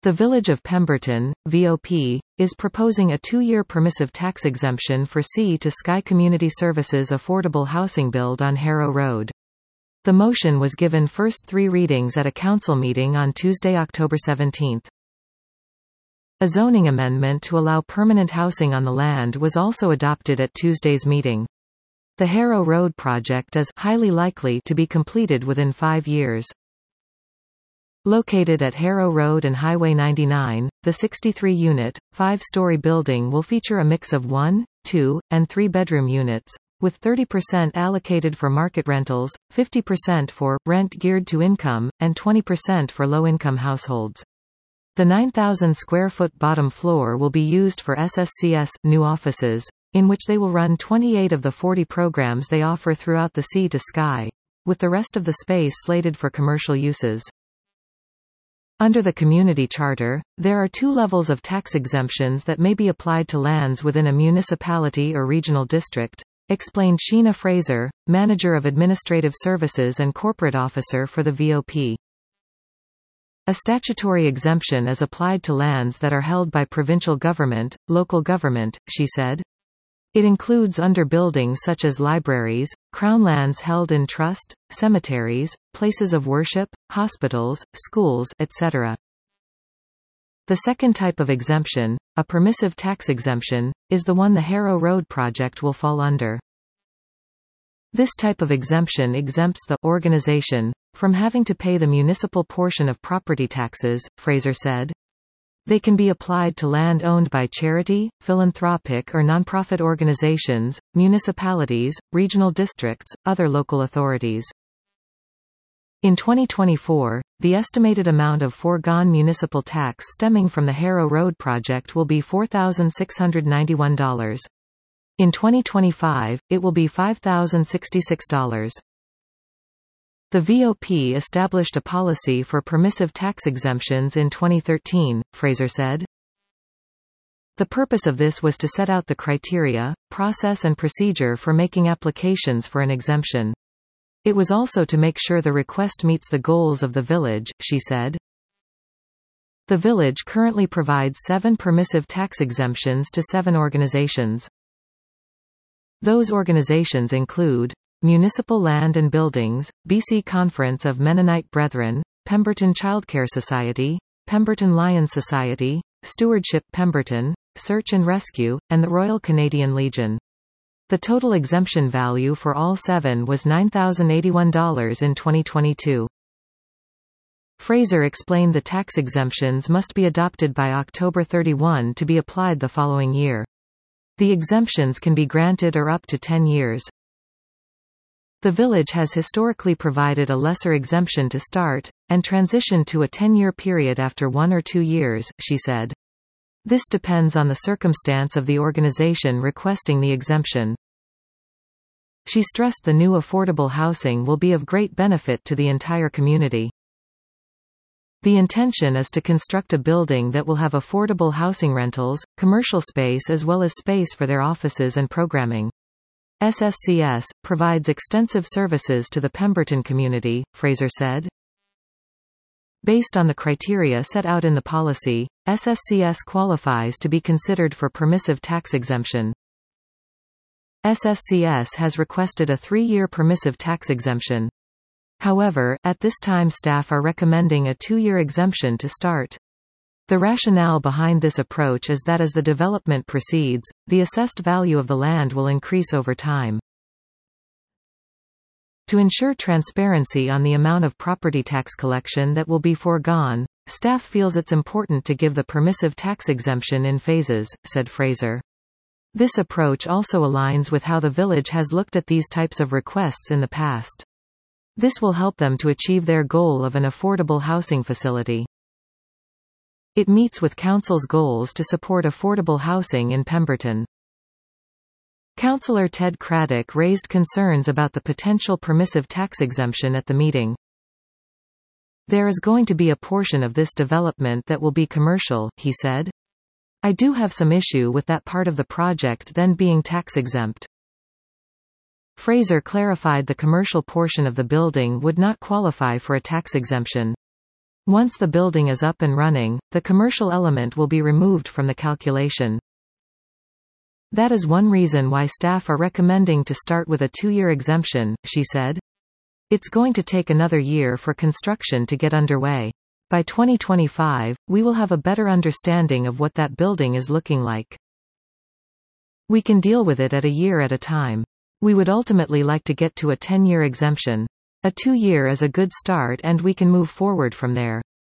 The Village of Pemberton, VOP, is proposing a 2-year permissive tax exemption for Sea to Sky Community Services affordable housing build on Harrow Road. The motion was given first 3 readings at a council meeting on Tuesday, October 17. A zoning amendment to allow permanent housing on the land was also adopted at Tuesday's meeting. The Harrow Road project is highly likely to be completed within 5 years. Located at Harrow Road and Highway 99, the 63-unit, 5-story building will feature a mix of 1, 2, and 3-bedroom units, with 30% allocated for market rentals, 50% for rent geared to income, and 20% for low-income households. The 9,000-square-foot bottom floor will be used for SSCS new offices, in which they will run 28 of the 40 programs they offer throughout the Sea to Sky, with the rest of the space slated for commercial uses. Under the Community Charter, there are 2 levels of tax exemptions that may be applied to lands within a municipality or regional district, explained Sheena Fraser, Manager of Administrative Services and Corporate Officer for the VOP. A statutory exemption is applied to lands that are held by provincial government, local government, she said. It includes under buildings such as libraries, crown lands held in trust, cemeteries, places of worship, hospitals, schools, etc. The second type of exemption, a permissive tax exemption, is the one the Harrow Road project will fall under. This type of exemption exempts the organization from having to pay the municipal portion of property taxes, Fraser said. They can be applied to land owned by charity, philanthropic or nonprofit organizations, municipalities, regional districts, other local authorities. In 2024, the estimated amount of foregone municipal tax stemming from the Harrow Road project will be $4,691. In 2025, it will be $5,066. The VOP established a policy for permissive tax exemptions in 2013, Fraser said. The purpose of this was to set out the criteria, process and procedure for making applications for an exemption. It was also to make sure the request meets the goals of the village, she said. The village currently provides 7 permissive tax exemptions to 7 organizations. Those organizations include Municipal Land and Buildings, BC Conference of Mennonite Brethren, Pemberton Childcare Society, Pemberton Lions Society, Stewardship Pemberton, Search and Rescue, and the Royal Canadian Legion. The total exemption value for all 7 was $9,081 in 2022. Fraser explained the tax exemptions must be adopted by October 31 to be applied the following year. The exemptions can be granted or up to 10 years. The village has historically provided a lesser exemption to start, and transition to a 10-year period after 1 or 2 years, she said. This depends on the circumstance of the organization requesting the exemption. She stressed the new affordable housing will be of great benefit to the entire community. The intention is to construct a building that will have affordable housing rentals, commercial space as well as space for their offices and programming. SSCS provides extensive services to the Pemberton community, Fraser said. Based on the criteria set out in the policy, SSCS qualifies to be considered for permissive tax exemption. SSCS has requested a 3-year permissive tax exemption. However, at this time staff are recommending a 2-year exemption to start. The rationale behind this approach is that as the development proceeds, the assessed value of the land will increase over time. To ensure transparency on the amount of property tax collection that will be foregone, staff feels it's important to give the permissive tax exemption in phases, said Fraser. This approach also aligns with how the village has looked at these types of requests in the past. This will help them to achieve their goal of an affordable housing facility. It meets with Council's goals to support affordable housing in Pemberton. Councillor Ted Craddock raised concerns about the potential permissive tax exemption at the meeting. There is going to be a portion of this development that will be commercial, he said. I do have some issue with that part of the project then being tax exempt. Fraser clarified the commercial portion of the building would not qualify for a tax exemption. Once the building is up and running, the commercial element will be removed from the calculation. That is one reason why staff are recommending to start with a 2-year exemption, she said. It's going to take another year for construction to get underway. By 2025, we will have a better understanding of what that building is looking like. We can deal with it at a year at a time. We would ultimately like to get to a 10-year exemption. A 2-year is a good start and we can move forward from there.